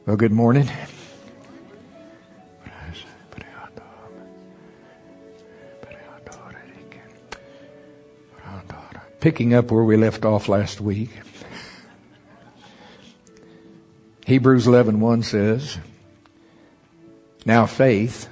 Well, good morning. Picking up where we left off last week, Hebrews 11:1 says, "Now faith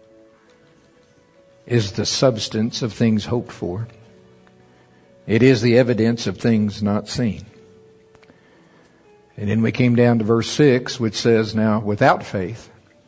is the substance of things hoped for. It is the evidence of things not seen." And then we came down to verse 6, which says, "Now without faith,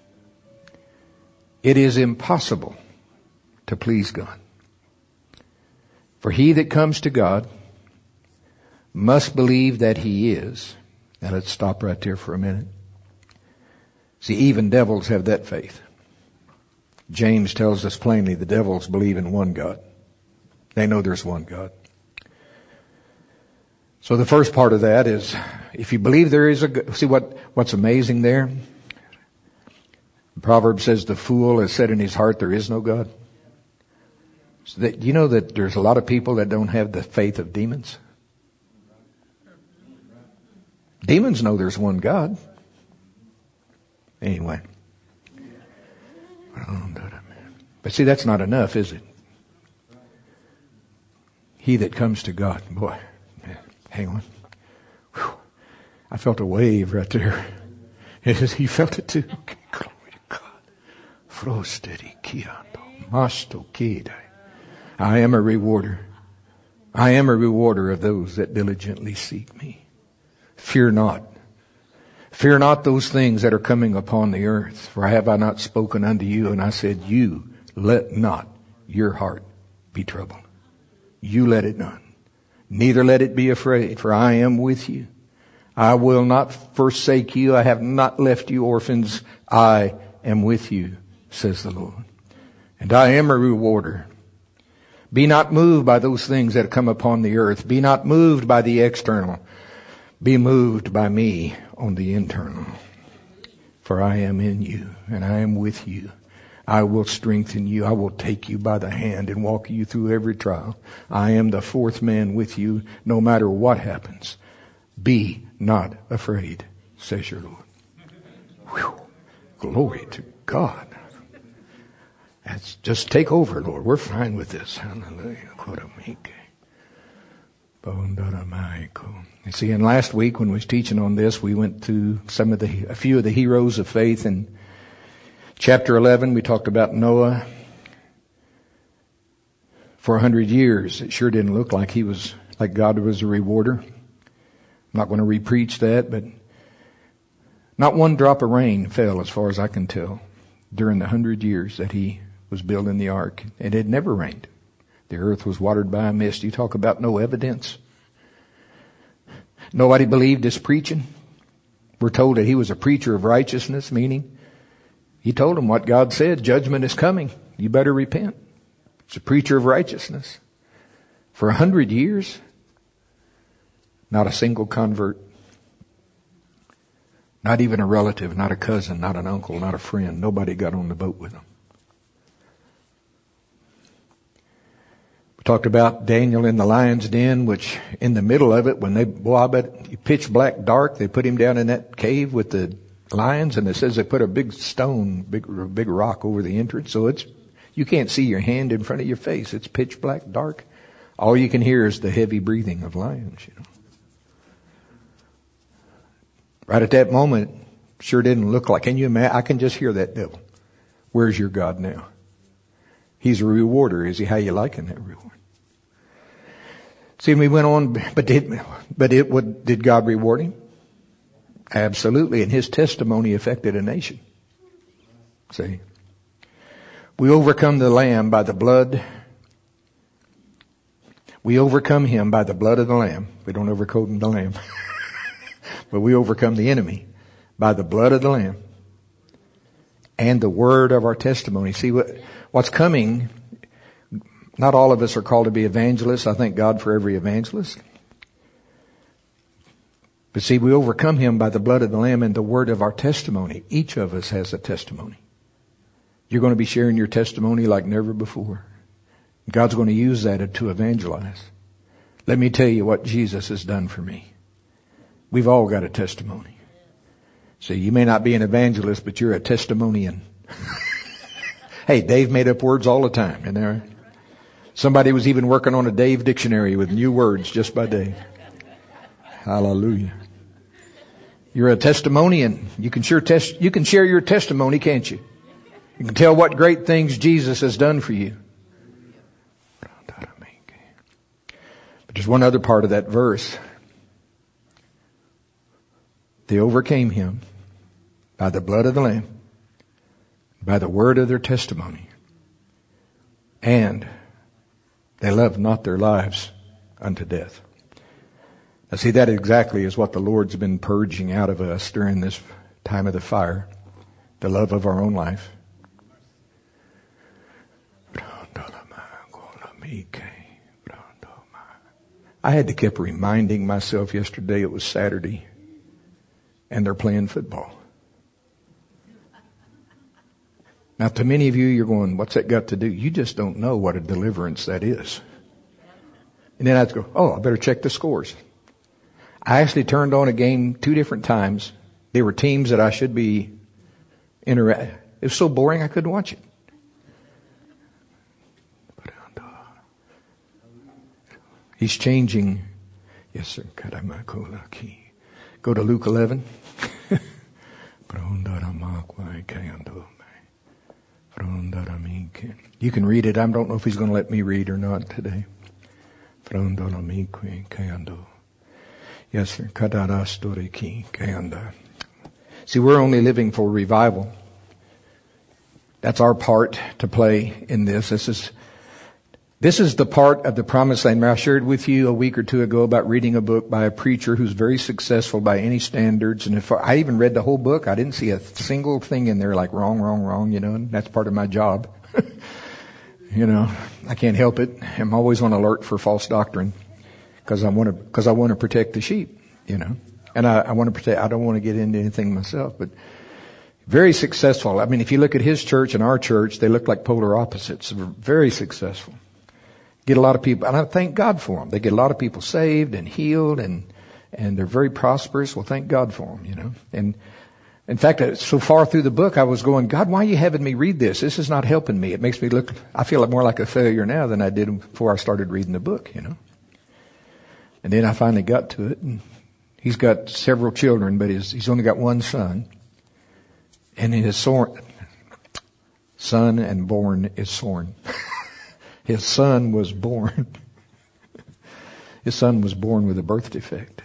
it is impossible to please God. For he that comes to God must believe that he is." Now let's stop right there for a minute. See, even devils have that faith. James tells us plainly the devils believe in one God. They know there's one God. So the first part of that is, if you believe there is a God, see what's amazing there? The proverb says the fool has said in his heart there is no God. So that, you know that there's a lot of people that don't have the faith of demons? Demons know there's one God. Anyway. But see, that's not enough, is it? He that comes to God. Boy, hang on. Whew. I felt a wave right there. He felt it too. Glory to God. I am a rewarder. I am a rewarder of those that diligently seek me. Fear not. Fear not those things that are coming upon the earth. For have I not spoken unto you? And I said, you let not your heart be troubled. You let it not. Neither let it be afraid, for I am with you. I will not forsake you. I have not left you orphans. I am with you, says the Lord. And I am a rewarder. Be not moved by those things that come upon the earth. Be not moved by the external. Be moved by me on the internal. For I am in you and I am with you. I will strengthen you. I will take you by the hand and walk you through every trial. I am the fourth man with you no matter what happens. Be not afraid, says your Lord. Whew. Glory to God. That's just take over, Lord. We're fine with this. Hallelujah. You see, and last week when we was teaching on this, we went through a few of the heroes of faith. In chapter 11, we talked about Noah. For 100 years, it sure didn't look like God was a rewarder. I'm not going to re-preach that, but not one drop of rain fell, as far as I can tell, during the 100 years that he was building the ark. And it had never rained. The earth was watered by a mist. You talk about no evidence. Nobody believed his preaching. We're told that he was a preacher of righteousness, meaning he told them what God said. Judgment is coming. You better repent. He's a preacher of righteousness. For 100 years, not a single convert. Not even a relative, not a cousin, not an uncle, not a friend. Nobody got on the boat with him. Talked about Daniel in the lion's den, which in the middle of it, when pitch black dark, they put him down in that cave with the lions, and it says they put a big stone, big rock over the entrance. So you can't see your hand in front of your face. It's pitch black dark. All you can hear is the heavy breathing of lions, Right at that moment, sure didn't look like, can you imagine? I can just hear that devil. Where's your God now? He's a rewarder. Is he? How you liking that reward? See, we went on, did God reward him? Absolutely. And his testimony affected a nation. See, we overcome the Lamb by the blood. We overcome him by the blood of the Lamb. We don't overcome the Lamb. But we overcome the enemy by the blood of the Lamb and the word of our testimony. See, what's coming, not all of us are called to be evangelists. I thank God for every evangelist. But see, we overcome him by the blood of the Lamb and the word of our testimony. Each of us has a testimony. You're going to be sharing your testimony like never before. God's going to use that to evangelize. Let me tell you what Jesus has done for me. We've all got a testimony. See, you may not be an evangelist, but you're a testimonian. Hey, Dave made up words all the time, isn't that right? Somebody was even working on a Dave dictionary with new words just by Dave. Hallelujah. You're a testimonian. You can share your testimony, can't you? You can tell what great things Jesus has done for you. But there's one other part of that verse. They overcame him by the blood of the Lamb, by the word of their testimony, and they loved not their lives unto death. Now see, that exactly is what the Lord's been purging out of us during this time of the fire. The love of our own life. I had to keep reminding myself yesterday it was Saturday and they're playing football. Now to many of you, you're going, what's that got to do? You just don't know what a deliverance that is. And then I have to go, I better check the scores. I actually turned on a game 2 different times. They were teams that I should be It was so boring I couldn't watch it. He's changing. Yes, sir. Go to Luke 11. You can read it. I don't know if he's going to let me read or not today. Yes, sir. See, we're only living for revival. That's our part to play in this. This is the part of the promised land. I shared with you a week or 2 ago about reading a book by a preacher who's very successful by any standards. And if I even read the whole book, I didn't see a single thing in there like wrong, and that's part of my job. I can't help it. I'm always on alert for false doctrine because I want to protect the sheep, and I want to protect, I don't want to get into anything myself, but very successful. I mean, if you look at his church and our church, they look like polar opposites. Very successful. Get a lot of people, and I thank God for them. They get a lot of people saved and healed, and they're very prosperous. Well, thank God for them, And in fact, so far through the book, I was going, God, why are you having me read this? This is not helping me. It makes me I feel more like a failure now than I did before I started reading the book, And then I finally got to it, and he's got several children, but he's only got one son, and his son and born is Sorn. His son was born with a birth defect.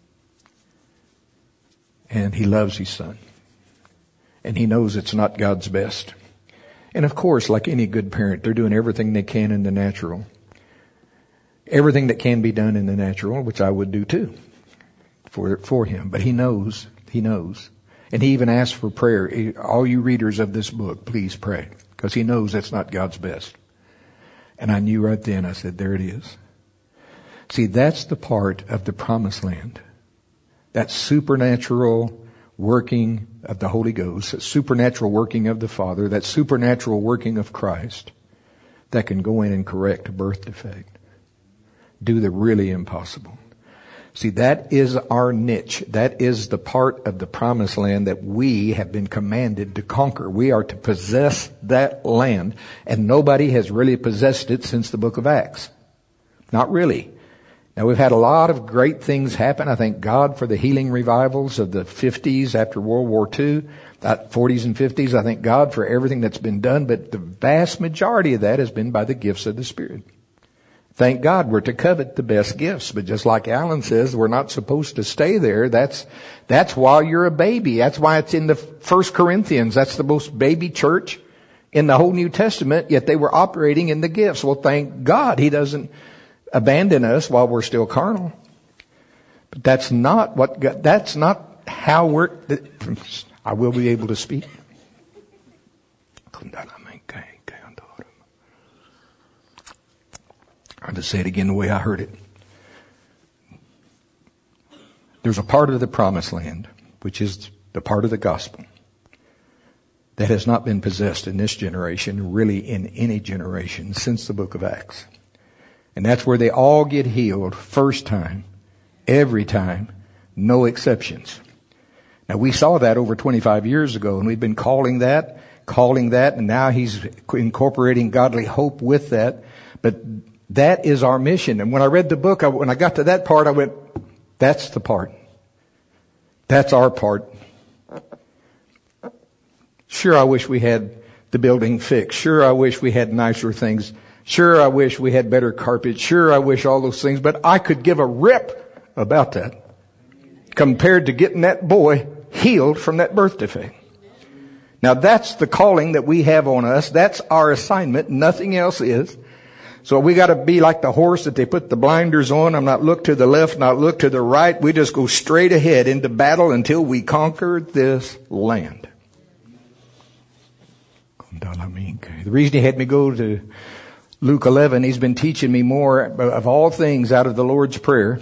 And he loves his son. And he knows it's not God's best. And of course, like any good parent, they're doing everything they can in the natural. Everything that can be done in the natural, which I would do too, for him. But he knows. And he even asked for prayer. All you readers of this book, please pray. Because he knows that's not God's best. And I knew right then, I said, there it is. See, that's the part of the promised land. That supernatural working of the Holy Ghost, that supernatural working of the Father, that supernatural working of Christ that can go in and correct a birth defect. Do the really impossible. See, that is our niche. That is the part of the promised land that we have been commanded to conquer. We are to possess that land, and nobody has really possessed it since the book of Acts. Not really. Now, we've had a lot of great things happen. I thank God for the healing revivals of the 50s after World War II, 40s and 50s. I thank God for everything that's been done, but the vast majority of that has been by the gifts of the Spirit. Thank God we're to covet the best gifts, but just like Alan says, we're not supposed to stay there. That's while you're a baby. That's why it's in the 1 Corinthians. That's the most baby church in the whole New Testament, yet they were operating in the gifts. Well, thank God He doesn't abandon us while we're still carnal. But that's not how I will be able to speak. I'll just say it again the way I heard it. There's a part of the promised land, which is the part of the gospel, that has not been possessed in this generation, really in any generation since the book of Acts. And that's where they all get healed first time, every time, no exceptions. Now, we saw that over 25 years ago, and we've been calling that, and now he's incorporating godly hope with that. But that is our mission. And when I read the book, when I got to that part, I went, that's the part. That's our part. Sure, I wish we had the building fixed. Sure, I wish we had nicer things. Sure, I wish we had better carpet. Sure, I wish all those things. But I could give a rip about that compared to getting that boy healed from that birth defect. Now, that's the calling that we have on us. That's our assignment. Nothing else is. So we got to be like the horse that they put the blinders on. I'm not look to the left, not look to the right. We just go straight ahead into battle until we conquer this land. The reason he had me go to Luke 11, he's been teaching me more of all things out of the Lord's Prayer.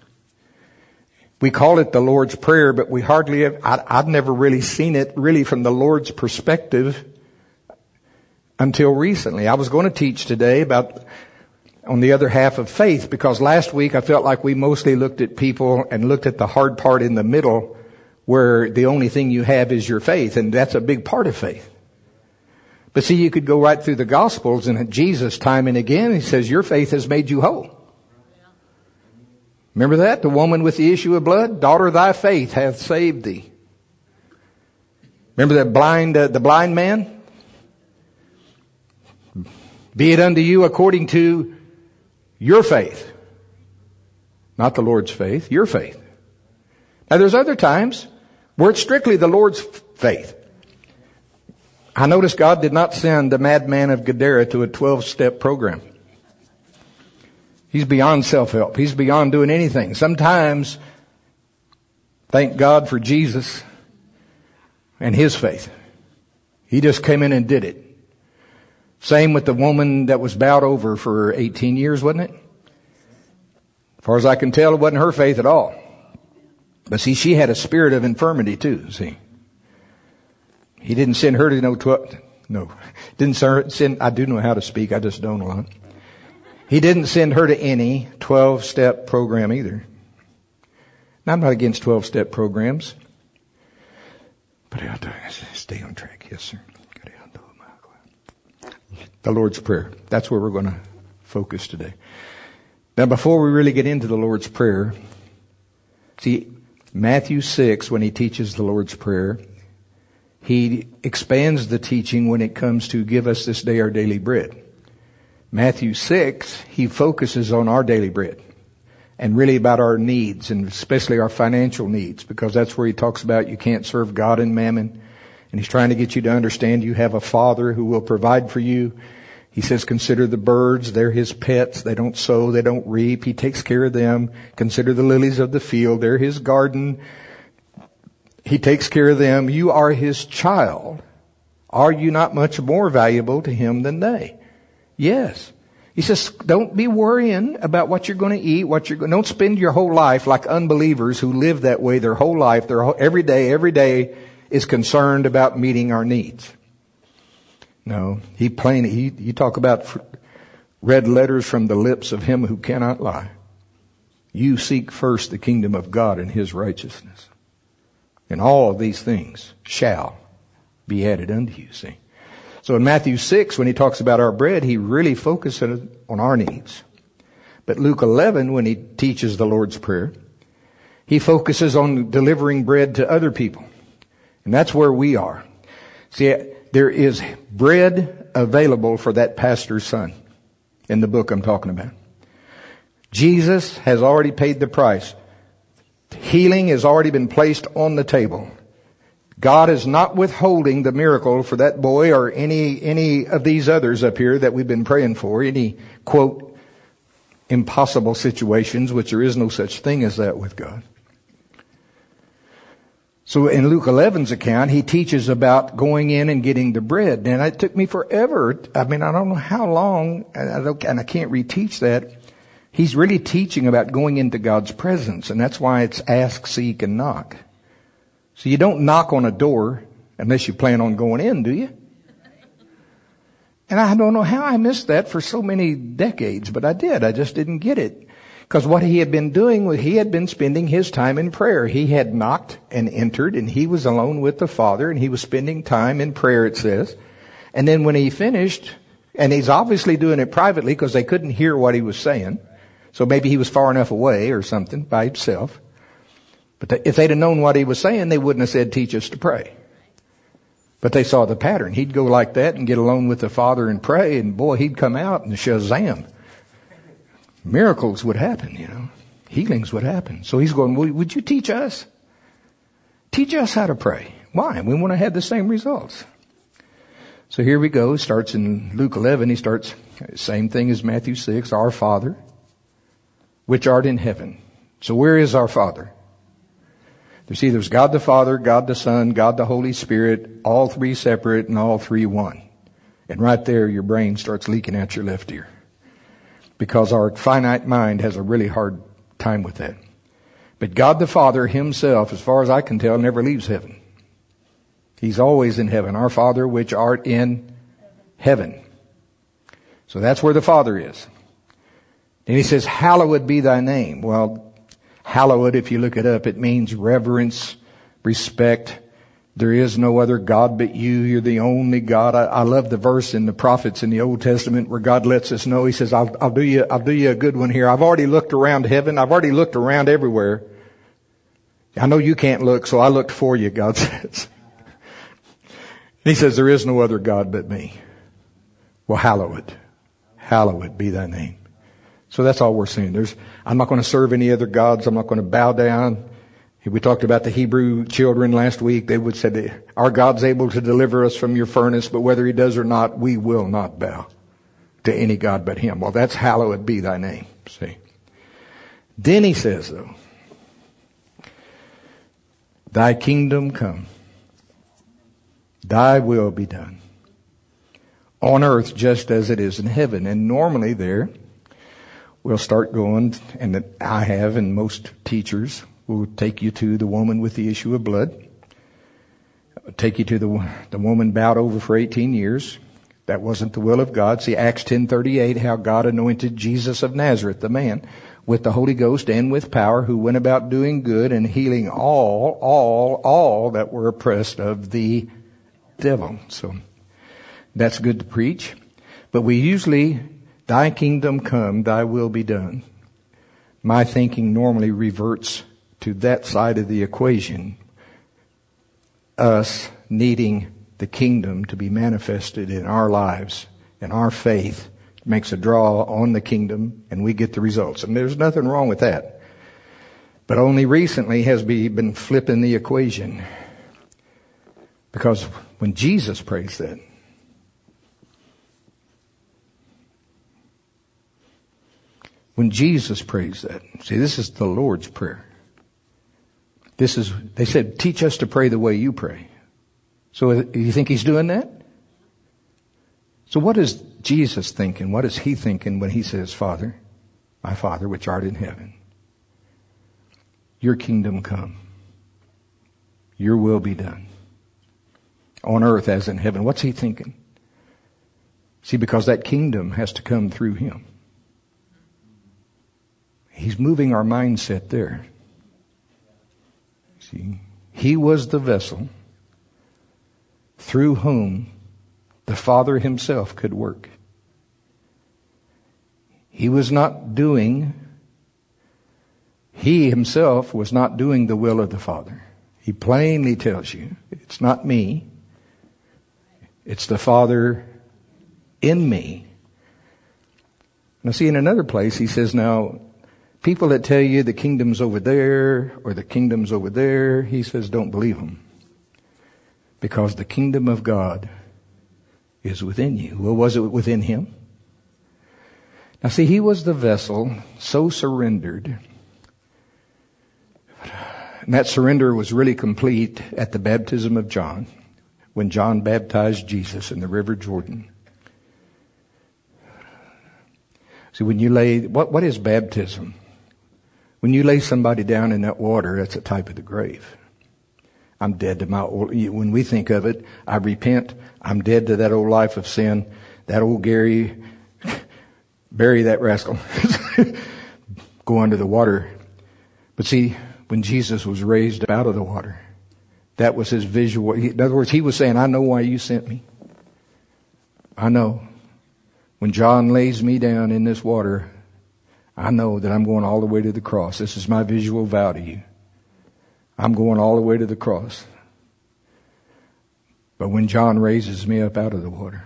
We call it the Lord's Prayer, but we hardly have, I've never really seen it really from the Lord's perspective until recently. I was going to teach today about on the other half of faith, because last week I felt like we mostly looked at people and looked at the hard part in the middle where the only thing you have is your faith, and that's a big part of faith. But see, you could go right through the Gospels, and Jesus, time and again, he says, your faith has made you whole. Remember that? The woman with the issue of blood? Daughter, thy faith hath saved thee. Remember that the blind man? Be it unto you according to your faith. Not the Lord's faith, your faith. Now there's other times where it's strictly the Lord's faith. I noticed God did not send the madman of Gadara to a 12-step program. He's beyond self-help. He's beyond doing anything. Sometimes, thank God for Jesus and his faith. He just came in and did it. Same with the woman that was bowed over for 18 years, wasn't it? As far as I can tell, it wasn't her faith at all. But see, she had a spirit of infirmity too, see. He didn't send her to didn't send, I do know how to speak, I just don't a lot. He didn't send her to any 12-step program either. Now, I'm not against 12-step programs. But stay on track. Yes, sir. The Lord's Prayer. That's where we're going to focus today. Now, before we really get into the Lord's Prayer, see, Matthew 6, when he teaches the Lord's Prayer, he expands the teaching when it comes to give us this day our daily bread. Matthew 6, he focuses on our daily bread and really about our needs, and especially our financial needs, because that's where he talks about you can't serve God and mammon. And he's trying to get you to understand you have a Father who will provide for you. He says, consider the birds. They're his pets. They don't sow. They don't reap. He takes care of them. Consider the lilies of the field. They're his garden. He takes care of them. You are his child. Are you not much more valuable to him than they? Yes. He says, don't be worrying about what you're going to eat, don't spend your whole life like unbelievers who live that way their whole life, every day is concerned about meeting our needs. No, you talk about red letters from the lips of him who cannot lie. You seek first the kingdom of God and his righteousness, and all of these things shall be added unto you, see. So in Matthew 6, when he talks about our bread, he really focuses on our needs. But Luke 11, when he teaches the Lord's Prayer, he focuses on delivering bread to other people. And that's where we are. See, there is bread available for that pastor's son in the book I'm talking about. Jesus has already paid the price. Healing has already been placed on the table. God is not withholding the miracle for that boy or any of these others up here that we've been praying for, any, quote, impossible situations, which there is no such thing as that with God. So in Luke 11's account, he teaches about going in and getting the bread. And it took me forever. I don't know how long, and I can't reteach that. He's really teaching about going into God's presence. And that's why it's ask, seek, and knock. So you don't knock on a door unless you plan on going in, do you? And I don't know how I missed that for so many decades, but I did. I just didn't get it. Because what he had been doing was he had been spending his time in prayer. He had knocked and entered, and he was alone with the Father, and he was spending time in prayer, it says. And then when he finished, and he's obviously doing it privately because they couldn't hear what he was saying. So maybe he was far enough away or something by himself. But if they'd have known what he was saying, they wouldn't have said, teach us to pray. But they saw the pattern. He'd go like that and get alone with the Father and pray, and boy, he'd come out and shazam. Miracles would happen, Healings would happen. So he's going, would you teach us? Teach us how to pray. Why? We want to have the same results. So here we go. Starts in Luke 11. He starts, same thing as Matthew 6. Our Father, which art in heaven. So where is our Father? There's God the Father, God the Son, God the Holy Spirit, all three separate and all three one. And right there, your brain starts leaking out your left ear. Because our finite mind has a really hard time with that. But God the Father himself, as far as I can tell, never leaves heaven. He's always in heaven. Our Father which art in heaven. So that's where the Father is. And he says, hallowed be thy name. Well, hallowed, if you look it up, it means reverence, respect. There is no other God but you. You're the only God. I love the verse in the prophets in the Old Testament where God lets us know. He says, I'll do you a good one here. I've already looked around heaven. I've already looked around everywhere. I know you can't look, so I looked for you, God says. He says, there is no other God but me. Well, hallowed be thy name. So that's all we're saying. I'm not going to serve any other gods. I'm not going to bow down. We talked about the Hebrew children last week. They would say that our God's able to deliver us from your furnace, but whether he does or not, we will not bow to any God but him. Well, that's hallowed be thy name. See. Then he says, though, thy kingdom come. Thy will be done. On earth just as it is in heaven. And normally there, we'll start going, and I have, and most teachers will take you to the woman with the issue of blood. Take you to the woman bowed over for 18 years. That wasn't the will of God. See, Acts 10:38, how God anointed Jesus of Nazareth, the man, with the Holy Ghost and with power, who went about doing good and healing all that were oppressed of the devil. So that's good to preach. But we usually, thy kingdom come, thy will be done. My thinking normally reverts to that side of the equation. Us needing the kingdom to be manifested in our lives, and our faith makes a draw on the kingdom, and we get the results. And there's nothing wrong with that. But only recently has been flipping the equation. Because when Jesus prays that, see, this is the Lord's Prayer. They said, teach us to pray the way you pray. So you think he's doing that? So what is Jesus thinking? What is he thinking when he says, Father, my Father which art in heaven, your kingdom come, your will be done on earth as in heaven? What's he thinking? See, because that kingdom has to come through him. He's moving our mindset there. See, he was the vessel through whom the Father himself could work. He himself was not doing the will of the Father. He plainly tells you, it's not me. It's the Father in me. Now see, in another place, he says, now, people that tell you the kingdom's over there or the kingdom's over there, he says, don't believe them. Because the kingdom of God is within you. Well, was it within him? Now see, he was the vessel so surrendered. And that surrender was really complete at the baptism of John, when John baptized Jesus in the River Jordan. See, when you lay, what is baptism? When you lay somebody down in that water, that's a type of the grave. I'm dead to my old, when we think of it, I repent, I'm dead to that old life of sin, that old Gary, bury that rascal. go under the water. But see, when Jesus was raised out of the water, that was his visual. In other words, he was saying, I know why you sent me. I know. When John lays me down in this water, I know that I'm going all the way to the cross. This is my visual vow to you. I'm going all the way to the cross. But when John raises me up out of the water,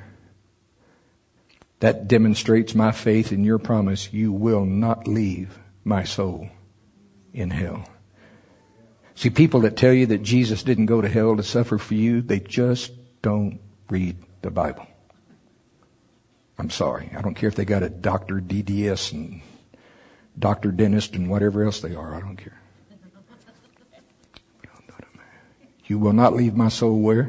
that demonstrates my faith in your promise. You will not leave my soul in hell. See, people that tell you that Jesus didn't go to hell to suffer for you, they just don't read the Bible. I'm sorry. I don't care if they got a Dr. DDS and Dr. Dentist and whatever else they are. I don't care. You will not leave my soul where?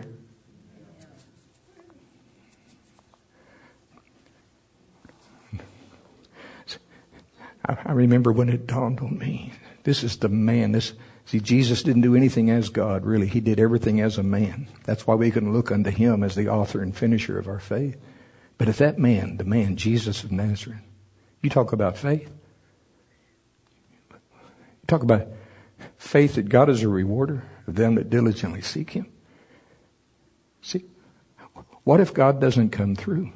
I remember when it dawned on me. This is the man. See, Jesus didn't do anything as God, really. He did everything as a man. That's why we can look unto him as the author and finisher of our faith. But if that man, the man, Jesus of Nazareth, you talk about faith. You talk about faith that God is a rewarder of them that diligently seek him. See, what if God doesn't come through?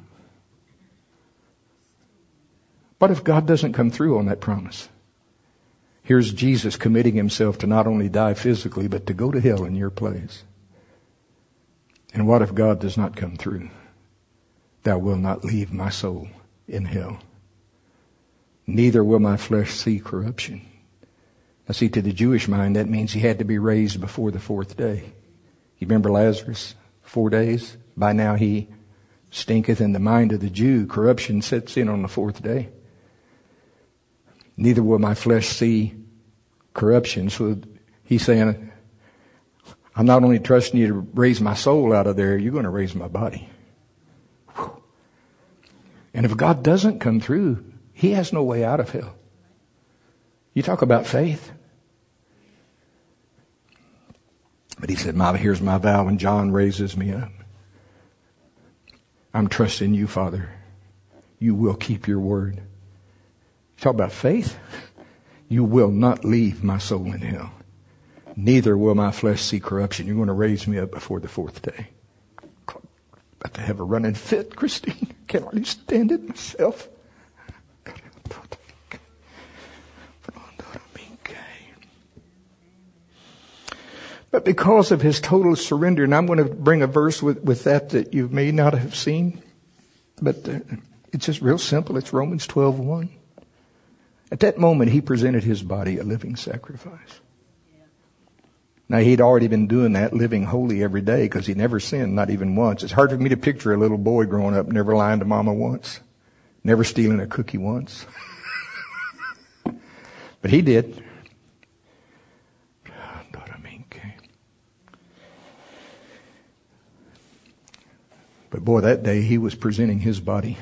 What if God doesn't come through on that promise? Here's Jesus committing himself to not only die physically, but to go to hell in your place. And what if God does not come through? Thou wilt not leave my soul in hell. Neither will my flesh see corruption. Now see, to the Jewish mind, that means he had to be raised before the fourth day. You remember Lazarus? 4 days. By now he stinketh. In the mind of the Jew, corruption sets in on the fourth day. Neither will my flesh see corruption. So he's saying, I'm not only trusting you to raise my soul out of there, you're going to raise my body. Whew. And if God doesn't come through, he has no way out of hell. You talk about faith. But he said, here's my vow when John raises me up. I'm trusting you, Father. You will keep your word. You talk about faith. You will not leave my soul in hell. Neither will my flesh see corruption. You're going to raise me up before the fourth day. About to have a running fit, Christine. Can't hardly stand it myself. But because of his total surrender, and I'm going to bring a verse with that you may not have seen, but it's just real simple. It's Romans 12:1. At that moment, he presented his body a living sacrifice. Now, he'd already been doing that, living holy every day, because he never sinned, not even once. It's hard for me to picture a little boy growing up, never lying to mama once, never stealing a cookie once. But he did. But boy, that day he was presenting his body.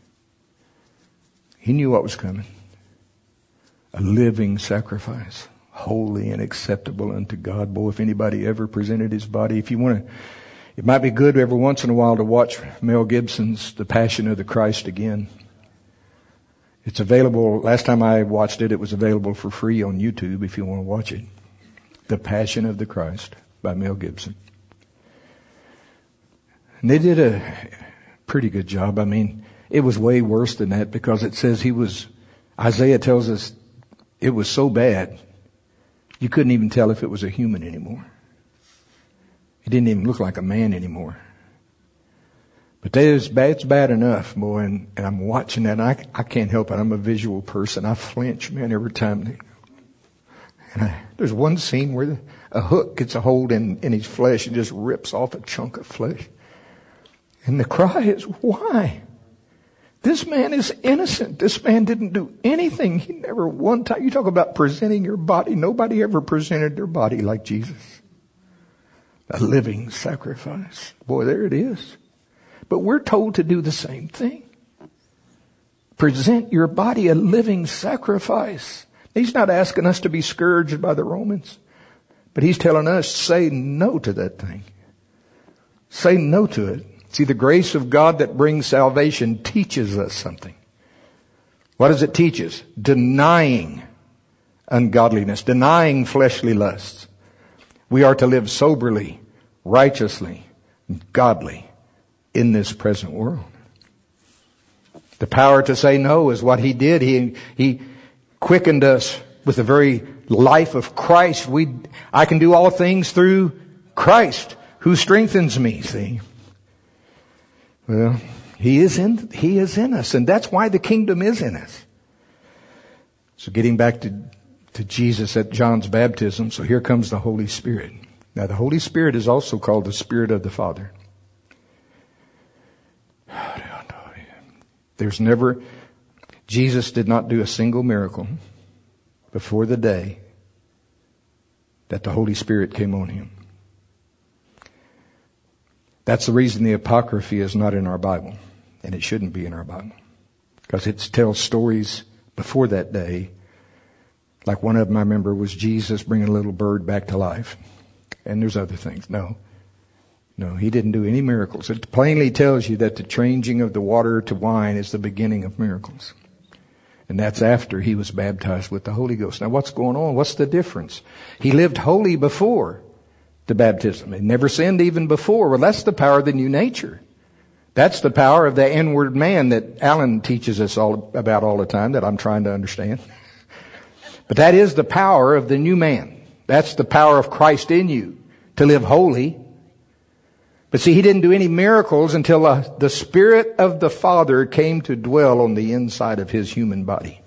He knew what was coming. A living sacrifice, holy and acceptable unto God. Boy, if anybody ever presented his body, if you want to, it might be good every once in a while to watch Mel Gibson's The Passion of the Christ again. It's available. Last time I watched it, it was available for free on YouTube if you want to watch it. The Passion of the Christ by Mel Gibson. And they did a pretty good job. I mean, it was way worse than that because it says Isaiah tells us it was so bad, you couldn't even tell if it was a human anymore. It didn't even look like a man anymore. But it's bad enough, boy, and I'm watching that, and I can't help it. I'm a visual person. I flinch, man, every time. There's one scene where a hook gets a hold in his flesh and just rips off a chunk of flesh. And the cry is, why? This man is innocent. This man didn't do anything. He never one time. You talk about presenting your body. Nobody ever presented their body like Jesus. A living sacrifice. Boy, there it is. But we're told to do the same thing. Present your body a living sacrifice. He's not asking us to be scourged by the Romans. But he's telling us, say no to that thing. Say no to it. See, the grace of God that brings salvation teaches us something. What does it teach us? Denying ungodliness, denying fleshly lusts. We are to live soberly, righteously, and godly in this present world. The power to say no is what He did. He quickened us with the very life of Christ. I can do all things through Christ who strengthens me, see. Well, He is in us, and that's why the kingdom is in us. So getting back to Jesus at John's baptism, so here comes the Holy Spirit. Now the Holy Spirit is also called the Spirit of the Father. Jesus did not do a single miracle before the day that the Holy Spirit came on Him. That's the reason the Apocrypha is not in our Bible, and it shouldn't be in our Bible, because it tells stories before that day. Like one of them I remember was Jesus bringing a little bird back to life, and there's other things. No, He didn't do any miracles. It plainly tells you that the changing of the water to wine is the beginning of miracles. And that's after He was baptized with the Holy Ghost. Now what's going on? What's the difference? He lived holy before the baptism. He never sinned even before. Well, that's the power of the new nature. That's the power of the inward man that Alan teaches us all about all the time, that I'm trying to understand. But that is the power of the new man. That's the power of Christ in you to live holy. But see, He didn't do any miracles until the Spirit of the Father came to dwell on the inside of His human body.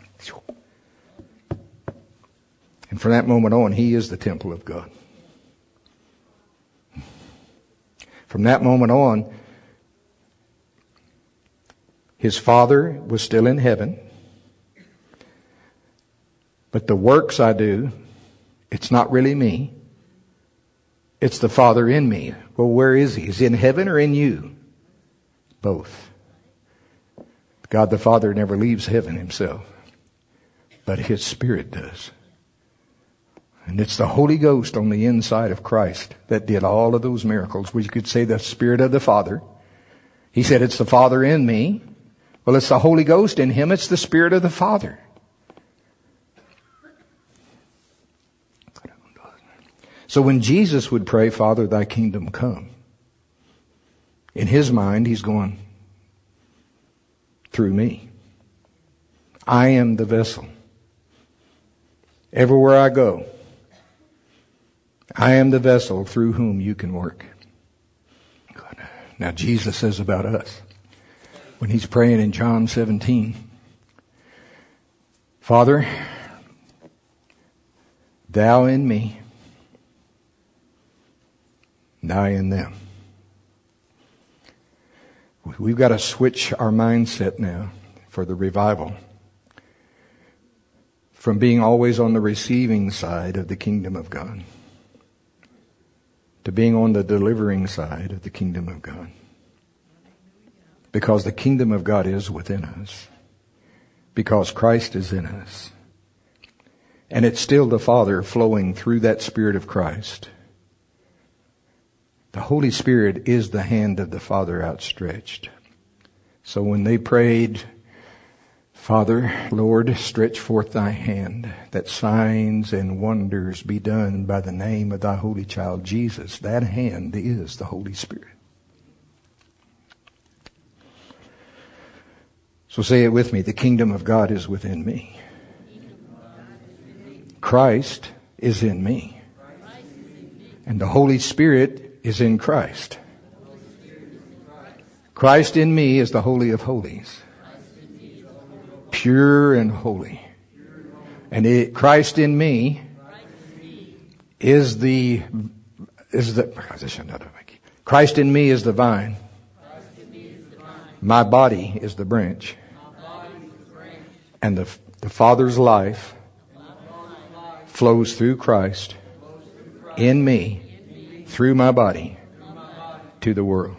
And from that moment on, He is the temple of God. From that moment on, His Father was still in heaven. But the works I do, it's not really me. It's the Father in me. Well, where is He? Is He in heaven or in you? Both. God the Father never leaves heaven Himself, but His Spirit does. And it's the Holy Ghost on the inside of Christ that did all of those miracles. Well, you could say the Spirit of the Father. He said it's the Father in me. Well, it's the Holy Ghost in Him. It's the Spirit of the Father. So when Jesus would pray, Father, Thy kingdom come, in His mind, He's going through me. I am the vessel. Everywhere I go, I am the vessel through whom you can work. Now Jesus says about us, when He's praying in John 17, Father, Thou in me, and I in them. We've got to switch our mindset now for the revival from being always on the receiving side of the kingdom of God to being on the delivering side of the kingdom of God. Because the kingdom of God is within us. Because Christ is in us. And it's still the Father flowing through that Spirit of Christ. The Holy Spirit is the hand of the Father outstretched. So when they prayed, Father, Lord, stretch forth Thy hand, that signs and wonders be done by the name of Thy holy child Jesus, that hand is the Holy Spirit. So say it with me, the kingdom of God is within me. Christ is in me. And the Holy Spirit is in Christ. Christ in me is the Holy of Holies. Pure and holy. And Christ in me is the Christ in me is the vine. My body is the branch. And the Father's life flows through Christ in me, through my body, to the world.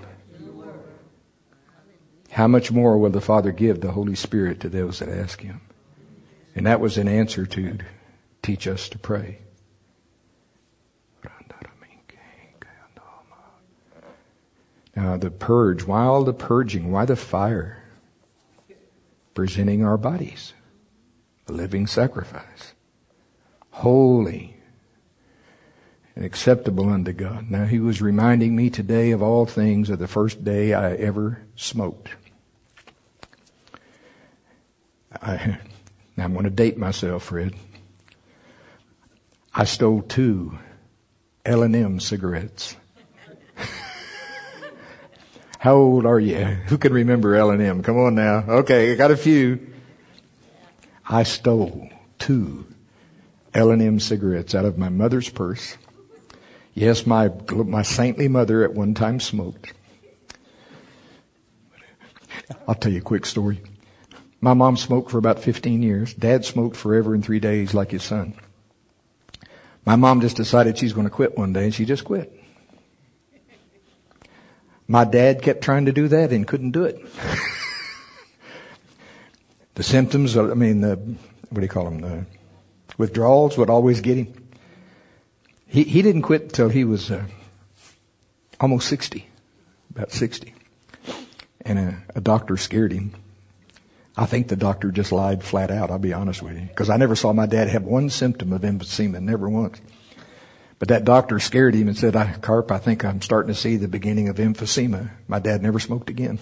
How much more will the Father give the Holy Spirit to those that ask Him? And that was an answer to teach us to pray. Now the purge, why all the purging? Why the fire? Presenting our bodies, a living sacrifice, holy and acceptable unto God. Now, he was reminding me today of all things of the first day I ever smoked. Now I'm going to date myself, Fred. I stole 2 L&M cigarettes. How old are you? Who can remember L&M? Come on now. Okay, I got a few. I stole 2 L&M cigarettes out of my mother's purse. Yes, my saintly mother at one time smoked. I'll tell you a quick story. My mom smoked for about 15 years. Dad smoked forever in 3 days like his son. My mom just decided she's going to quit one day, and she just quit. My dad kept trying to do that and couldn't do it. The symptoms, what do you call them? The withdrawals would always get him. He didn't quit until he was almost 60, about 60. And a doctor scared him. I think the doctor just lied flat out, I'll be honest with you. Because I never saw my dad have one symptom of emphysema, never once. But that doctor scared him and said, Carp, I think I'm starting to see the beginning of emphysema. My dad never smoked again.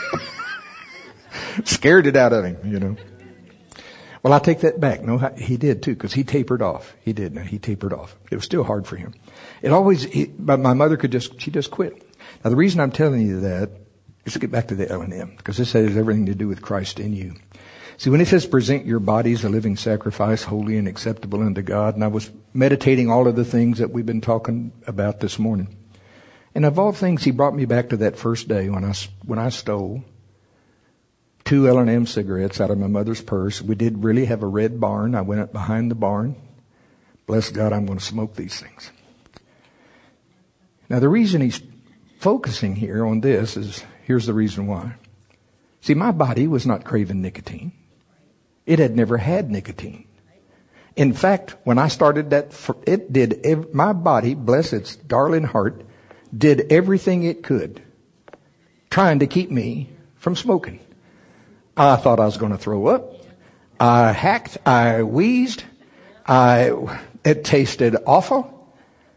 Scared it out of him, you know. Well, I take that back. No, he did too, because he tapered off. He did. No, he tapered off. It was still hard for him. But my mother she just quit. Now, the reason I'm telling you that is to get back to the L&M, because this has everything to do with Christ in you. See, when it says present your bodies a living sacrifice, holy and acceptable unto God, and I was meditating all of the things that we've been talking about this morning. And of all things, he brought me back to that first day when I stole 2 L&M cigarettes out of my mother's purse. We did really have a red barn. I went up behind the barn. Bless God, I'm going to smoke these things. Now, the reason he's focusing here on this is, here's the reason why. See, my body was not craving nicotine. It had never had nicotine. In fact, when I started that, my body, bless its darling heart, did everything it could trying to keep me from smoking. I thought I was going to throw up. I hacked. I wheezed. It tasted awful.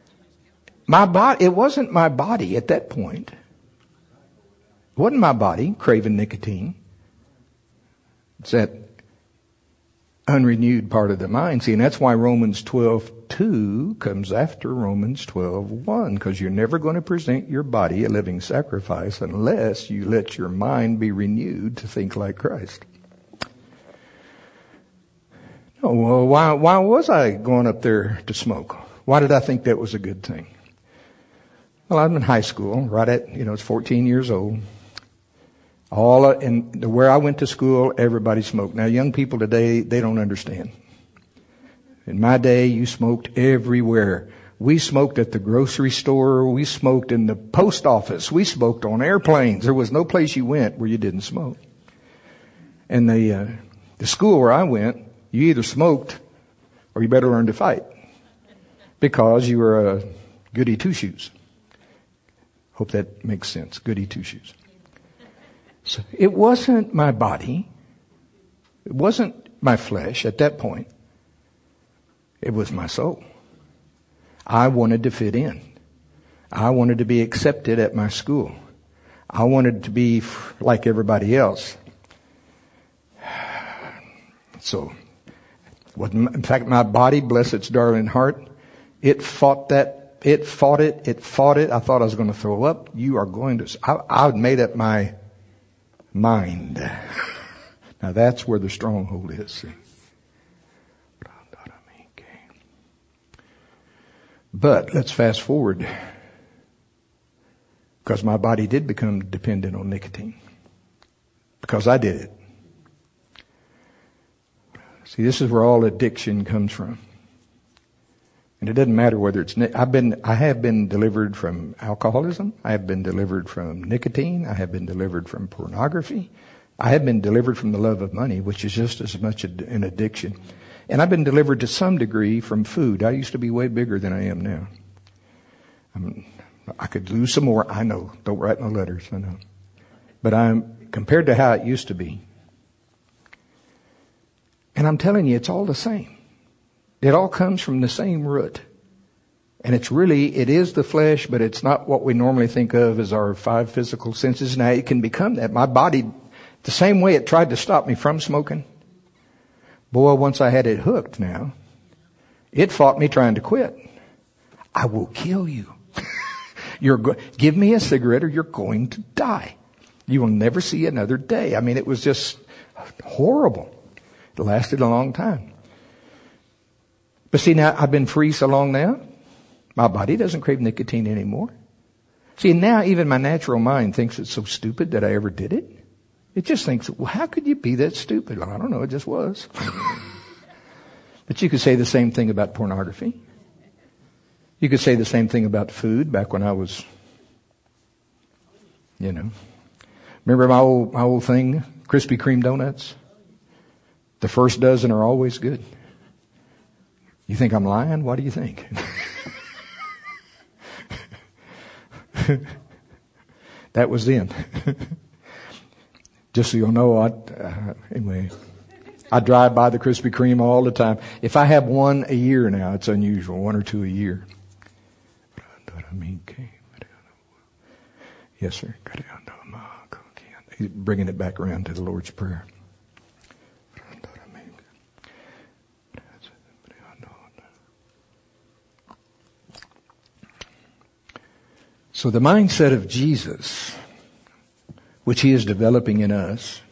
It wasn't my body at that point. It wasn't my body craving nicotine. It's that unrenewed part of the mind. See, and that's why Romans 12:2 comes after Romans 12:1, because you're never going to present your body a living sacrifice unless you let your mind be renewed to think like Christ. Oh, well, why was I going up there to smoke? Why did I think that was a good thing? Well, I'm in high school, right at, it's 14 years old. Where I went to school, everybody smoked. Now, young people today, they don't understand. In my day, you smoked everywhere. We smoked at the grocery store. We smoked in the post office. We smoked on airplanes. There was no place you went where you didn't smoke. And the school where I went, you either smoked or you better learn to fight, because you were a goody two-shoes. Hope that makes sense. Goody two-shoes. So it wasn't my body. It wasn't my flesh at that point. It was my soul. I wanted to fit in. I wanted to be accepted at my school. I wanted to be like everybody else. So, in fact, my body, bless its darling heart, it fought that. It fought it. I thought I was going to throw up. You are going to. I had made up my mind. Now that's where the stronghold is. See? But let's fast forward, because my body did become dependent on nicotine, because I did it. See, this is where all addiction comes from. And it doesn't matter whether it's, I have been delivered from alcoholism. I have been delivered from nicotine. I have been delivered from pornography. I have been delivered from the love of money, which is just as much an addiction. And I've been delivered to some degree from food. I used to be way bigger than I am now. I could lose some more. I know. Don't write no letters. I know. But compared to how it used to be. And I'm telling you, it's all the same. It all comes from the same root. And it is the flesh, but it's not what we normally think of as our 5 physical senses. Now, it can become that. My body, the same way it tried to stop me from smoking, boy, once I had it hooked now, it fought me trying to quit. I will kill you. Give me a cigarette or you're going to die. You will never see another day. I mean, it was just horrible. It lasted a long time. But see, now I've been free so long now, my body doesn't crave nicotine anymore. See, now even my natural mind thinks it's so stupid that I ever did it. It just thinks, well, how could you be that stupid? Well, I don't know, it just was. But you could say the same thing about pornography. You could say the same thing about food back when I was, Remember my old thing, Krispy Kreme donuts? The first dozen are always good. You think I'm lying? What do you think? That was then. Just so you'll know, anyway, I drive by the Krispy Kreme all the time. If I have one a year now, it's unusual, 1 or 2 a year. Yes, sir. He's bringing it back around to the Lord's Prayer. So the mindset of Jesus, which he is developing in us,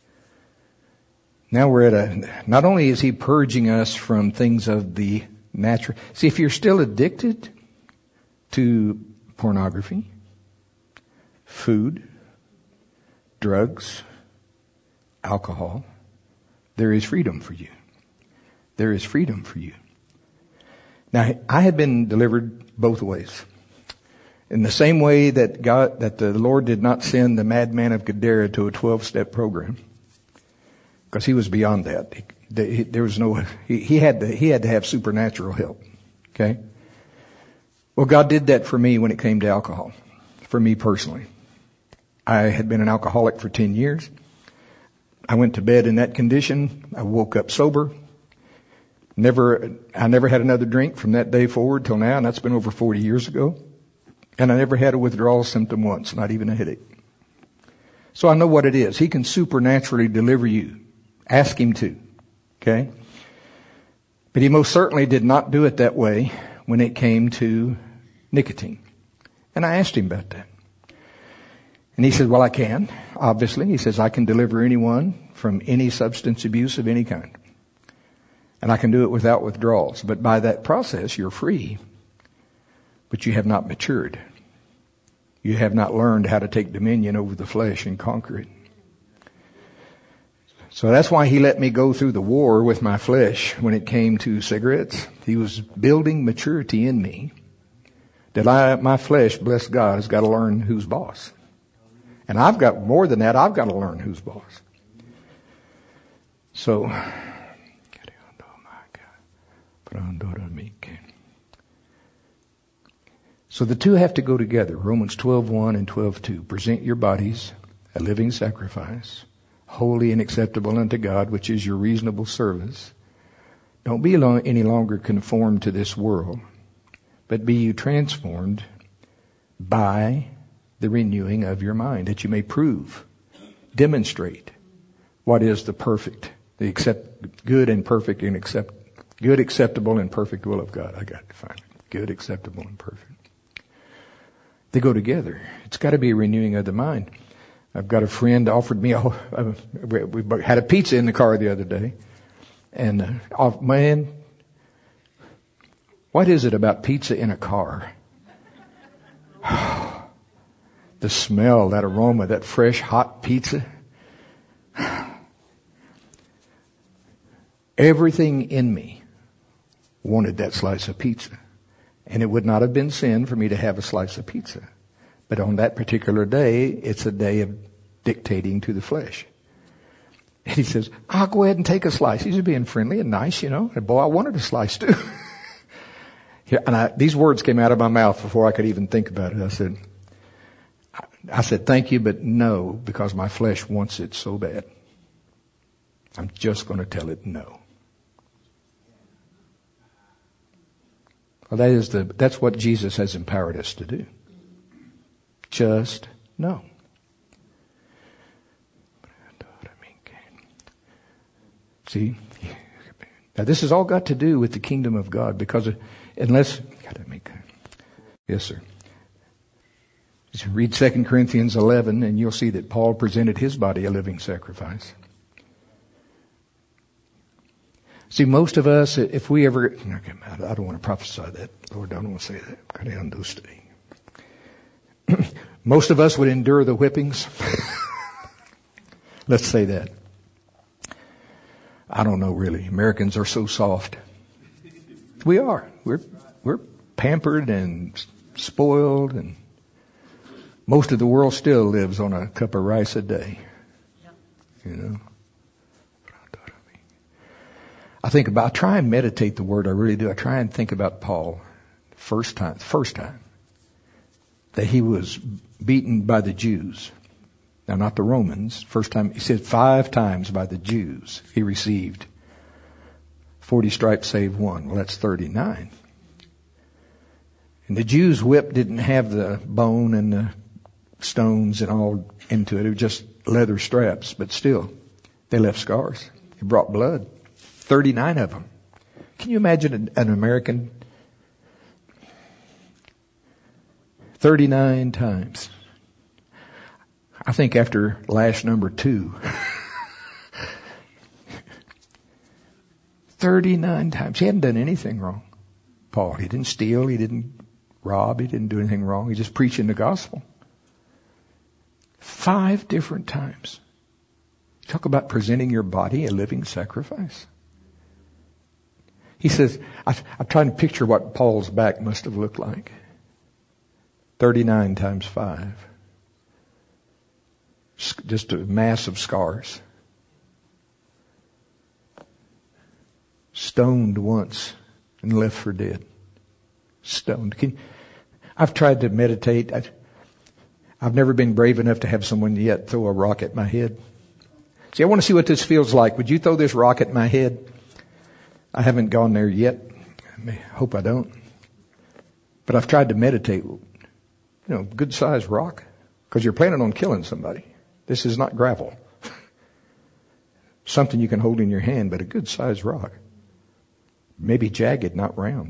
now we're not only is he purging us from things of the natural. See, if you're still addicted to pornography, food, drugs, alcohol, there is freedom for you. There is freedom for you. Now, I have been delivered both ways. In the same way that the Lord did not send the madman of Gadara to a 12-step program, because he was beyond that. There was he had to have supernatural help. Okay? Well, God did that for me when it came to alcohol. For me personally. I had been an alcoholic for 10 years. I went to bed in that condition. I woke up sober. I never had another drink from that day forward till now, and that's been over 40 years ago. And I never had a withdrawal symptom once, not even a headache. So I know what it is. He can supernaturally deliver you. Ask him to. Okay? But he most certainly did not do it that way when it came to nicotine. And I asked him about that. And he said, well, I can, obviously. He says, I can deliver anyone from any substance abuse of any kind. And I can do it without withdrawals. But by that process, you're free. But you have not matured. You have not learned how to take dominion over the flesh and conquer it. So that's why he let me go through the war with my flesh when it came to cigarettes. He was building maturity in me. That my flesh, bless God, has got to learn who's boss. And I've got more than that. I've got to learn who's boss. So, the two have to go together. Romans 12:1 and 12:2. Present your bodies a living sacrifice, holy and acceptable unto God, which is your reasonable service. Don't be any longer conformed to this world, but be you transformed by the renewing of your mind, that you may prove, demonstrate what is the perfect, good, acceptable, and perfect will of God. I got to find it. Good, acceptable, and perfect. They go together. It's got to be a renewing of the mind. I've got a friend offered me, we had a pizza in the car the other day. And, man, what is it about pizza in a car? The smell, that aroma, that fresh, hot pizza. Everything in me wanted that slice of pizza. And it would not have been sin for me to have a slice of pizza. But on that particular day, it's a day of dictating to the flesh. And he says, I'll go ahead and take a slice. He's just being friendly and nice, And boy, I wanted a slice too. And these words came out of my mouth before I could even think about it. I said, thank you, but no, because my flesh wants it so bad. I'm just going to tell it no. Well, that's what Jesus has empowered us to do. Just know. See? Now this has all got to do with the kingdom of God, because yes, sir. You read 2 Corinthians 11 and you'll see that Paul presented his body a living sacrifice. See, most of us, if we ever, I don't want to prophesy that. Lord, I don't want to say that. Most of us would endure the whippings. Let's say that. I don't know really. Americans are so soft. We are. We're pampered and spoiled, and most of the world still lives on a cup of rice a day. You know. I try and meditate the word. I really do. I try and think about Paul. First time that he was beaten by the Jews. Now, not the Romans. First time, he said 5 times by the Jews he received 40 stripes save 1. Well, that's 39. And the Jews' whip didn't have the bone and the stones and all into it. It was just leather straps, but still, they left scars. It brought blood. 39 of them. Can you imagine an American? 39 times. I think after lash number 2, 39 times. He hadn't done anything wrong. Paul, he didn't steal, he didn't rob, he didn't do anything wrong. He just preaching the gospel. 5 different times. Talk about presenting your body a living sacrifice. He says, I'm trying to picture what Paul's back must have looked like. 39 times 5. Just a mass of scars. Stoned once and left for dead. Stoned. I've tried to meditate. I've never been brave enough to have someone yet throw a rock at my head. See, I want to see what this feels like. Would you throw this rock at my head? I haven't gone there yet. I hope I don't. But I've tried to meditate. Good sized rock. Because you're planning on killing somebody. This is not gravel. Something you can hold in your hand, but a good sized rock. Maybe jagged, not round,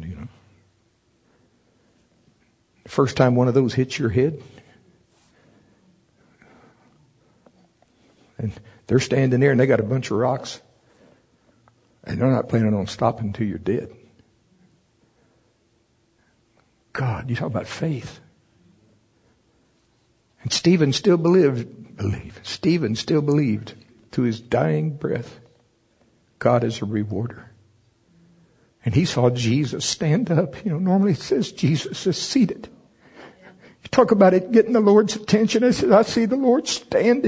The first time one of those hits your head, and they're standing there and they got a bunch of rocks, and they're not planning on stopping until you're dead. God, you talk about faith. And Stephen still believed to his dying breath, God is a rewarder. And he saw Jesus stand up. Normally it says Jesus is seated. You talk about it getting the Lord's attention. I said, I see the Lord standing.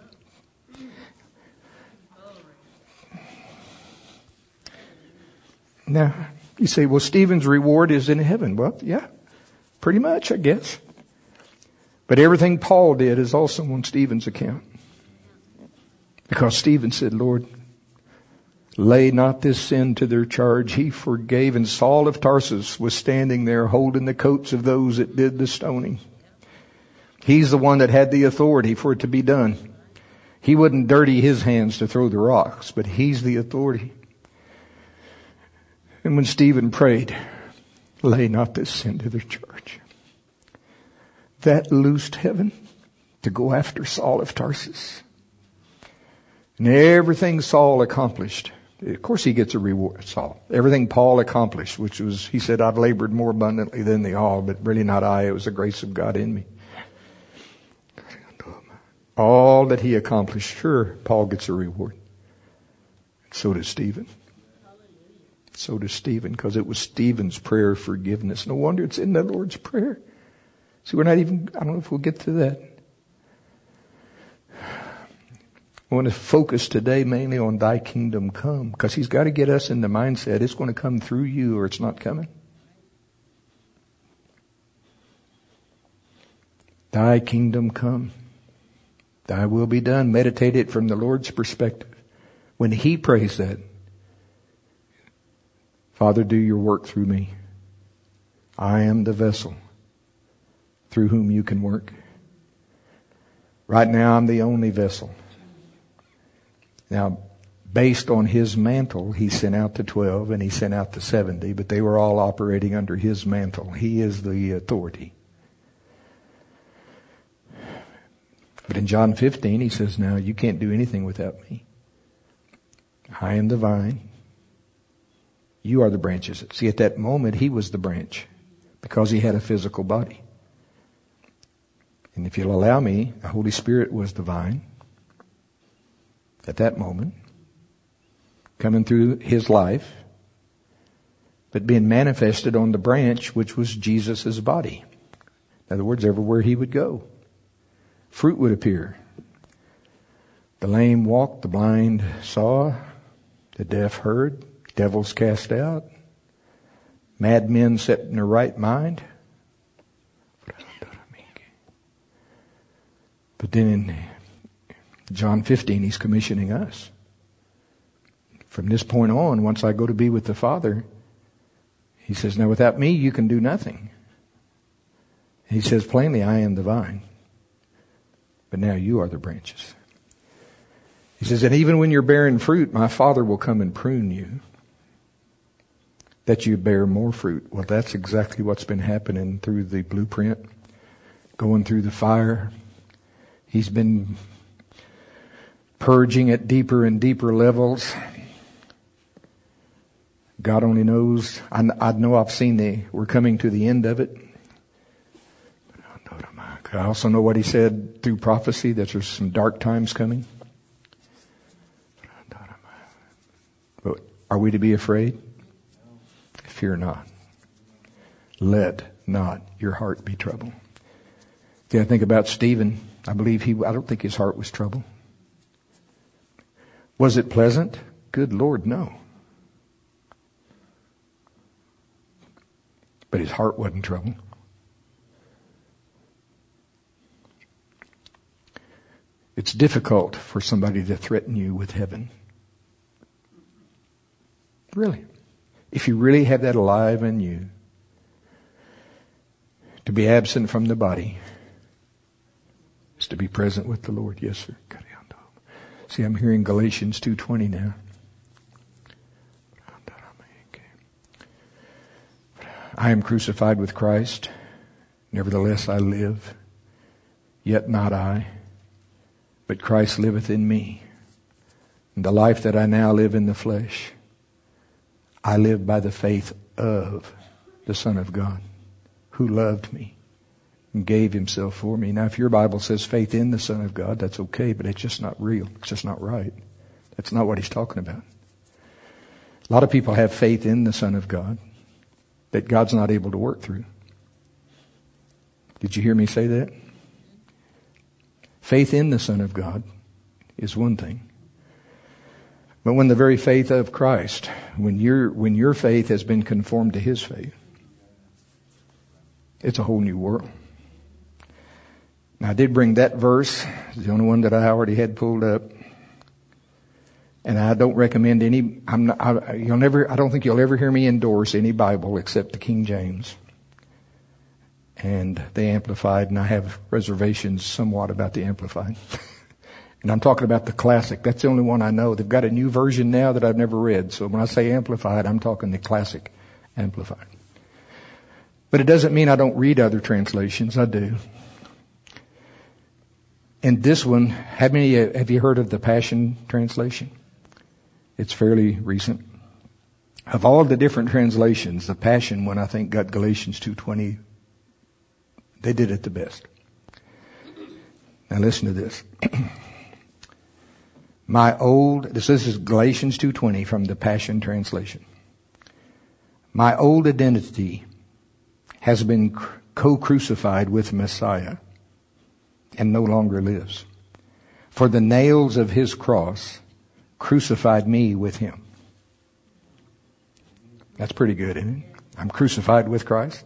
Now, you say, well, Stephen's reward is in heaven. Well, yeah, pretty much, I guess. But everything Paul did is also on Stephen's account. Because Stephen said, Lord, lay not this sin to their charge. He forgave. And Saul of Tarsus was standing there holding the coats of those that did the stoning. He's the one that had the authority for it to be done. He wouldn't dirty his hands to throw the rocks, but he's the authority. And when Stephen prayed, lay not this sin to their charge, that loosed heaven to go after Saul of Tarsus. And everything Saul accomplished, of course he gets a reward, Saul. Everything Paul accomplished, which was, he said, I've labored more abundantly than they all, but really not I, it was the grace of God in me. All that he accomplished, sure, Paul gets a reward. So does Stephen. So does Stephen, because it was Stephen's prayer of forgiveness. No wonder it's in the Lord's Prayer. See, I don't know if we'll get to that. I want to focus today mainly on thy kingdom come, because he's got to get us in the mindset it's going to come through you or it's not coming. Thy kingdom come. Thy will be done. Meditate it from the Lord's perspective. When he prays that, Father, do your work through me. I am the vessel through whom you can work. Right now, I'm the only vessel. Now, based on his mantle, he sent out the 12 and he sent out the 70, but they were all operating under his mantle. He is the authority. But in John 15, he says, now you can't do anything without me. I am the vine. You are the branches. See, at that moment, he was the branch because he had a physical body. And if you'll allow me, the Holy Spirit was the vine at that moment, coming through his life, but being manifested on the branch, which was Jesus' body. In other words, everywhere he would go, fruit would appear. The lame walked, the blind saw, the deaf heard, devils cast out, madmen set in their right mind. But then in John 15, he's commissioning us. From this point on, once I go to be with the Father, he says, now without me, you can do nothing. He says plainly, I am the vine, but now you are the branches. He says, and even when you're bearing fruit, my Father will come and prune you, that you bear more fruit. Well, that's exactly what's been happening through the blueprint, going through the fire. He's been purging at deeper and deeper levels. God only knows. I know I've seen we're coming to the end of it. I also know what he said through prophecy, that there's some dark times coming. But are we to be afraid? Fear not. Let not your heart be troubled. See, I think about Stephen. I don't think his heart was troubled. Was it pleasant? Good Lord, no. But his heart wasn't troubled. It's difficult for somebody to threaten you with heaven. Really. If you really have that alive in you, to be absent from the body is to be present with the Lord. Yes, sir. See, I'm hearing Galatians 2:20 now. I am crucified with Christ. Nevertheless I live. Yet not I, but Christ liveth in me. And the life that I now live in the flesh, I live by the faith of the Son of God, who loved me and gave himself for me. Now, if your Bible says faith in the Son of God, that's okay, but it's just not real. It's just not right. That's not what he's talking about. A lot of people have faith in the Son of God that God's not able to work through. Did you hear me say that? Faith in the Son of God is one thing. But when the very faith of Christ, when your faith has been conformed to his faith, it's a whole new world. Now, I did bring that verse, the only one that I already had pulled up. And I don't recommend any, I don't think you'll ever hear me endorse any Bible except the King James and the Amplified, and I have reservations somewhat about the Amplified. And I'm talking about the classic. That's the only one I know. They've got a new version now that I've never read. So when I say Amplified, I'm talking the classic Amplified. But it doesn't mean I don't read other translations. I do. And this one, have you heard of the Passion Translation? It's fairly recent. Of all the different translations, the Passion one, I think, got Galatians 2:20. They did it the best. Now listen to this. This is Galatians 2:20 from the Passion Translation. My old identity has been co-crucified with Messiah and no longer lives. For the nails of his cross crucified me with him. That's pretty good, isn't it? I'm crucified with Christ.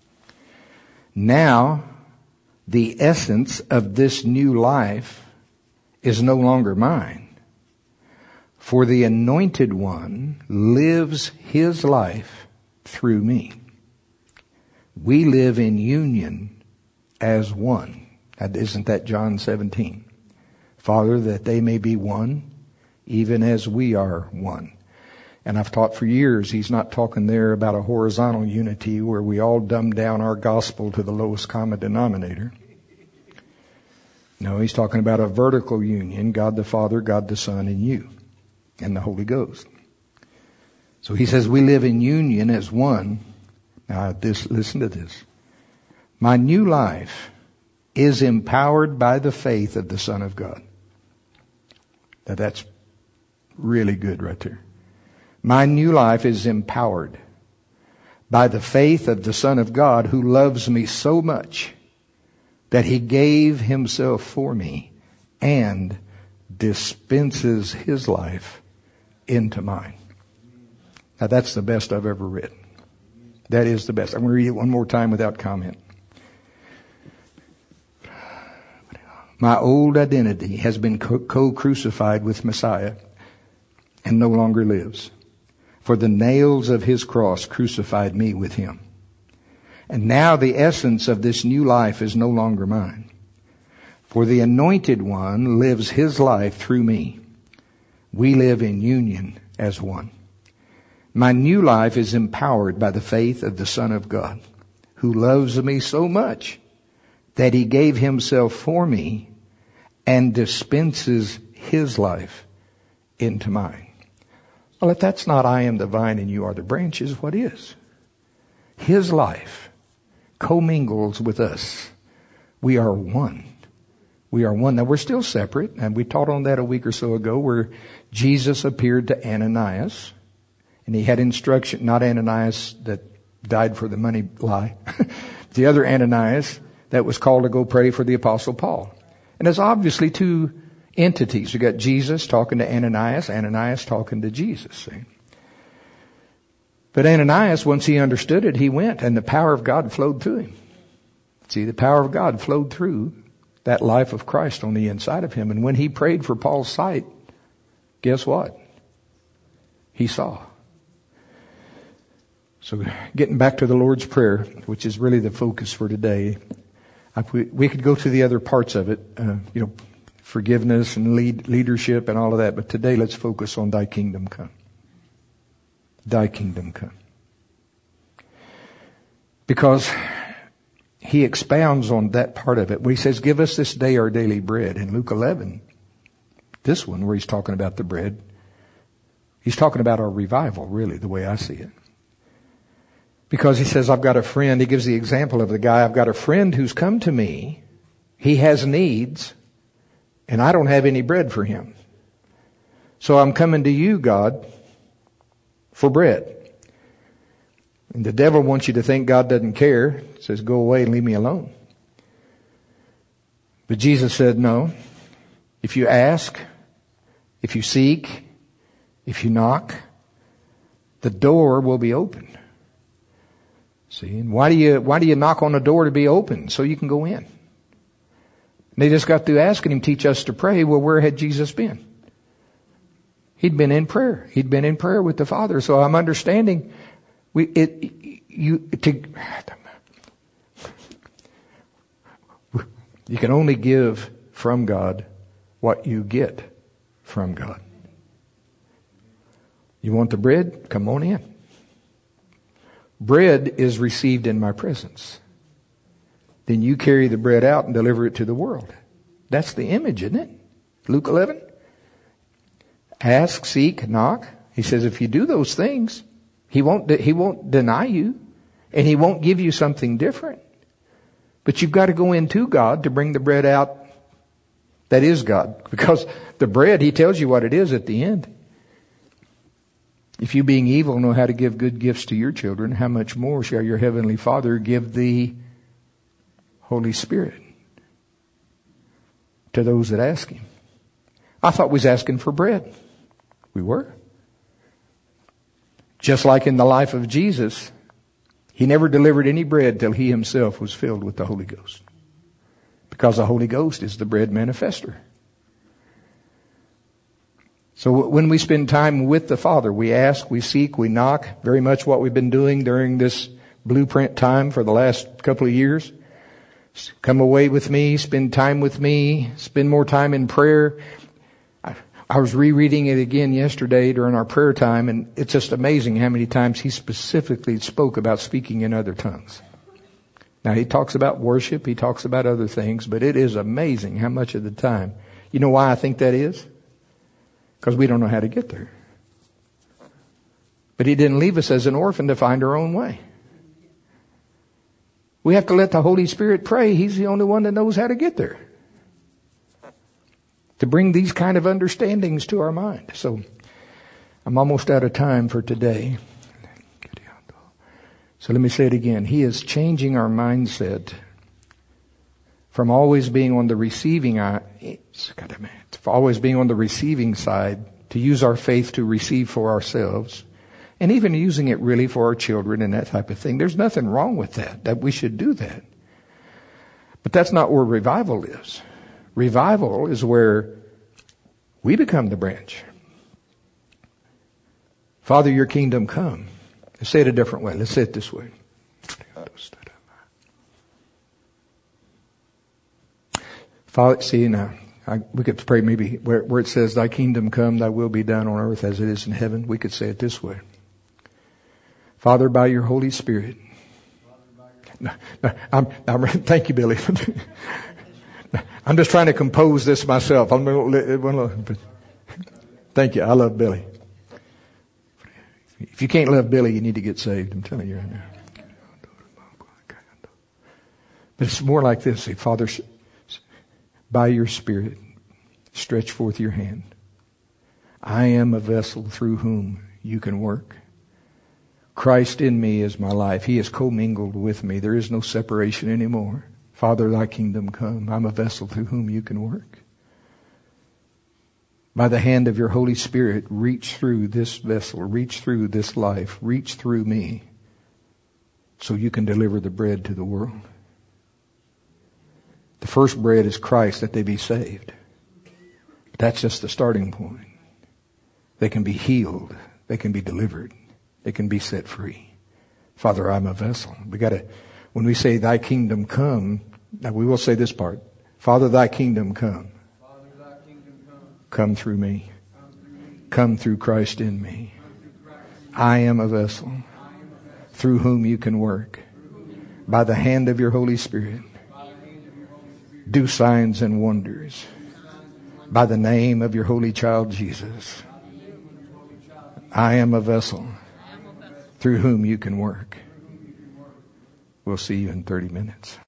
Now, the essence of this new life is no longer mine. For the Anointed One lives his life through me. we live in union as one. Isn't that John 17? Father, that they may be one, even as we are one. And I've taught for years, he's not talking there about a horizontal unity where we all dumb down our gospel to the lowest common denominator. No, he's talking about a vertical union, God the Father, God the Son, and you, and the Holy Ghost. So he says we live in union as one. Now listen to this. My new life is empowered by the faith of the Son of God. Now that's really good right there. My new life is empowered by the faith of the Son of God, who loves me so much that he gave himself for me and dispenses his life into mine. Now that's the best I've ever read. That is the best. I'm going to read it one more time without comment. My old identity has been co-crucified with Messiah and no longer lives. For the nails of his cross crucified me with him. And now the essence of this new life is no longer mine. For the Anointed One lives his life through me. We live in union as one. My new life is empowered by the faith of the Son of God, who loves me so much that he gave himself for me and dispenses his life into mine. Well, if that's not I am the vine and you are the branches, what is? His life commingles with us. We are one. We are one. Now we're still separate, and we taught on that a week or so ago where Jesus appeared to Ananias, and he had instruction, not Ananias that died for the money lie, the other Ananias that was called to go pray for the Apostle Paul. And there's obviously two entities. You got Jesus talking to Ananias, Ananias talking to Jesus. See? But Ananias, once he understood it, he went, and the power of God flowed through him. See, the power of God flowed through that life of Christ on the inside of him. And when he prayed for Paul's sight, guess what? He saw. So getting back to the Lord's Prayer, which is really the focus for today, we could go to the other parts of it, forgiveness and leadership and all of that. But today let's focus on thy kingdom come. Thy kingdom come. Because he expounds on that part of it. Where he says, give us this day our daily bread. In Luke 11, this one where he's talking about the bread, he's talking about our revival, really, the way I see it. Because he says, I've got a friend. He gives the example of the guy. I've got a friend who's come to me. He has needs. And I don't have any bread for him. So I'm coming to you, God, for bread. And the devil wants you to think God doesn't care. He says, go away and leave me alone. But Jesus said, no. If you ask, if you seek, if you knock, the door will be open. See, and why do you knock on the door to be open? So you can go in. And they just got through asking him, teach us to pray. Well, where had Jesus been? He'd been in prayer. He'd been in prayer with the Father. So I'm understanding you can only give from God what you get from God. You want the bread? Come on in. Bread is received in my presence. Then you carry the bread out and deliver it to the world. That's the image, isn't it? Luke 11. Ask, seek, knock. He says if you do those things, He won't deny you, and He won't give you something different. But you've got to go into God to bring the bread out that is God. Because the bread, He tells you what it is at the end. If you being evil know how to give good gifts to your children, how much more shall your heavenly Father give the Holy Spirit to those that ask Him? I thought we was asking for bread. We were. Just like in the life of Jesus, He never delivered any bread till He Himself was filled with the Holy Ghost. Because the Holy Ghost is the bread manifester. So when we spend time with the Father, we ask, we seek, we knock, very much what we've been doing during this blueprint time for the last couple of years. Come away with me, spend time with me, spend more time in prayer. I was rereading it again yesterday during our prayer time, and it's just amazing how many times he specifically spoke about speaking in other tongues. Now, he talks about worship, he talks about other things, but it is amazing how much of the time. You know why I think that is? Because we don't know how to get there. But he didn't leave us as an orphan to find our own way. We have to let the Holy Spirit pray. He's the only one that knows how to get there. To bring these kind of understandings to our mind. So, I'm almost out of time for today. So let me say it again. He is changing our mindset from always being on the receiving side to use our faith to receive for ourselves, and even using it really for our children and that type of thing. There's nothing wrong with that we should do that. But that's not where revival is. Revival is where we become the branch. Father, your kingdom come. Let's say it a different way. Let's say it this way. Father, see now, we could pray maybe where it says, thy kingdom come, thy will be done on earth as it is in heaven. We could say it this way. Father, by your Holy Spirit. Thank you, Billy. I'm just trying to compose this myself. Thank you. I love Billy. If you can't love Billy, you need to get saved. I'm telling you right now. But it's more like this. Say, Father, by your Spirit, stretch forth your hand. I am a vessel through whom you can work. Christ in me is my life. He is commingled with me. There is no separation anymore. Father, thy kingdom come. I'm a vessel through whom you can work. By the hand of your Holy Spirit, reach through this vessel, reach through this life, reach through me, so you can deliver the bread to the world. The first bread is Christ, that they be saved. That's just the starting point. They can be healed. They can be delivered. They can be set free. Father, I'm a vessel. When we say thy kingdom come, now we will say this part. Father, thy kingdom come. Come through me. Come through Christ in me. I am a vessel through whom you can work. By the hand of your Holy Spirit, do signs and wonders. By the name of your holy child Jesus, I am a vessel through whom you can work. We'll see you in 30 minutes.